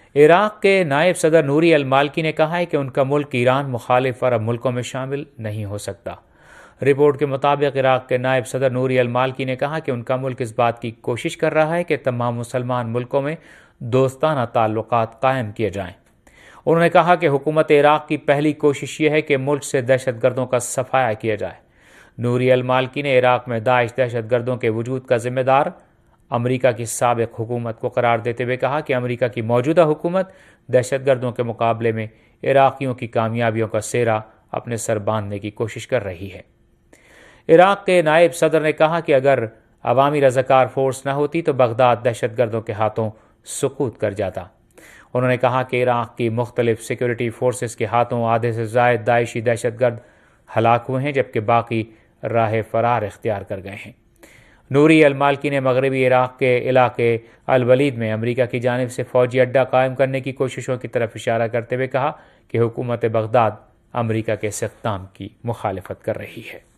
عراق کے نائب صدر نوری المالکی نے کہا ہے کہ ان کا ملک ایران مخالف عرب ملکوں میں شامل نہیں ہو سکتا۔ رپورٹ کے مطابق عراق کے نائب صدر نوری المالکی نے کہا کہ ان کا ملک اس بات کی کوشش کر رہا ہے کہ تمام مسلمان ملکوں میں دوستانہ تعلقات قائم کیے جائیں۔ انہوں نے کہا کہ حکومت عراق کی پہلی کوشش یہ ہے کہ ملک سے دہشت گردوں کا صفایا کیا جائے۔ نوری المالکی نے عراق میں داعش دہشت گردوں کے وجود کا ذمہ دار امریکہ کی سابق حکومت کو قرار دیتے ہوئے کہا کہ امریکہ کی موجودہ حکومت دہشت گردوں کے مقابلے میں عراقیوں کی کامیابیوں کا سہرا اپنے سر باندھنے کی کوشش کر رہی ہے۔ عراق کے نائب صدر نے کہا کہ اگر عوامی رضاکار فورس نہ ہوتی تو بغداد دہشت گردوں کے ہاتھوں سقوط کر جاتا۔ انہوں نے کہا کہ عراق کی مختلف سیکورٹی فورسز کے ہاتھوں آدھے سے زائد داعشی دہشت گرد ہلاک ہوئے ہیں جبکہ باقی راہ فرار اختیار کر گئے ہیں۔ نوری المالکی نے مغربی عراق کے علاقے الولید میں امریکہ کی جانب سے فوجی اڈہ قائم کرنے کی کوششوں کی طرف اشارہ کرتے ہوئے کہا کہ حکومت بغداد امریکہ کے اس اقدام کی مخالفت کر رہی ہے۔